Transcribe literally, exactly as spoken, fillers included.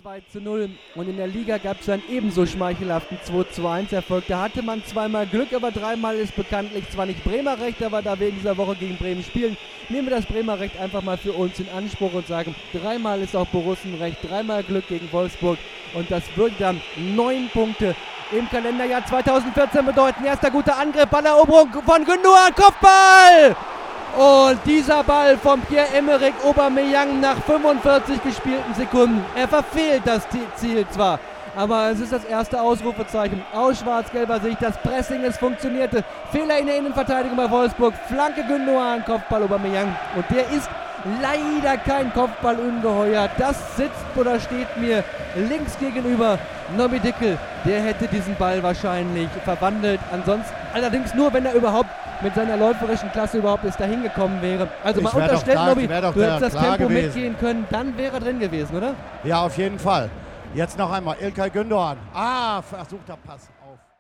zwei zu null und in der Liga gab es einen ebenso schmeichelhaften zwei zu eins Erfolg. Da hatte man zweimal Glück, aber dreimal ist bekanntlich zwar nicht Bremer Recht, aber da wir in dieser Woche gegen Bremen spielen, nehmen wir das Bremer Recht einfach mal für uns in Anspruch und sagen, dreimal ist auch Borussenrecht, dreimal Glück gegen Wolfsburg und das würde dann neun Punkte im Kalenderjahr zweitausendvierzehn bedeuten. Erster guter Angriff, Balleroberung von Gündoğan, Kopfball! Und dieser Ball von Pierre-Emerick Aubameyang nach fünfundvierzig gespielten Sekunden. Er verfehlt das Ziel zwar, aber es ist das erste Ausrufezeichen aus schwarz-gelber Sicht. Das Pressing, es funktionierte. Fehler in der Innenverteidigung bei Wolfsburg. Flanke Gündoğan, Kopfball Aubameyang. Und der ist leider kein Kopfballungeheuer. Das sitzt oder steht mir links gegenüber. Nobby Dickel, der hätte diesen Ball wahrscheinlich verwandelt. Ansonsten, allerdings nur, wenn er überhaupt mit seiner läuferischen Klasse überhaupt bis dahin gekommen wäre. Also mal unterstellt, Nobby, du hättest das Tempo gewesen. mitgehen können, dann wäre er drin gewesen, oder? Ja, auf jeden Fall. Jetzt noch einmal Ilkay Gündoğan. Ah, versuchter Pass auf.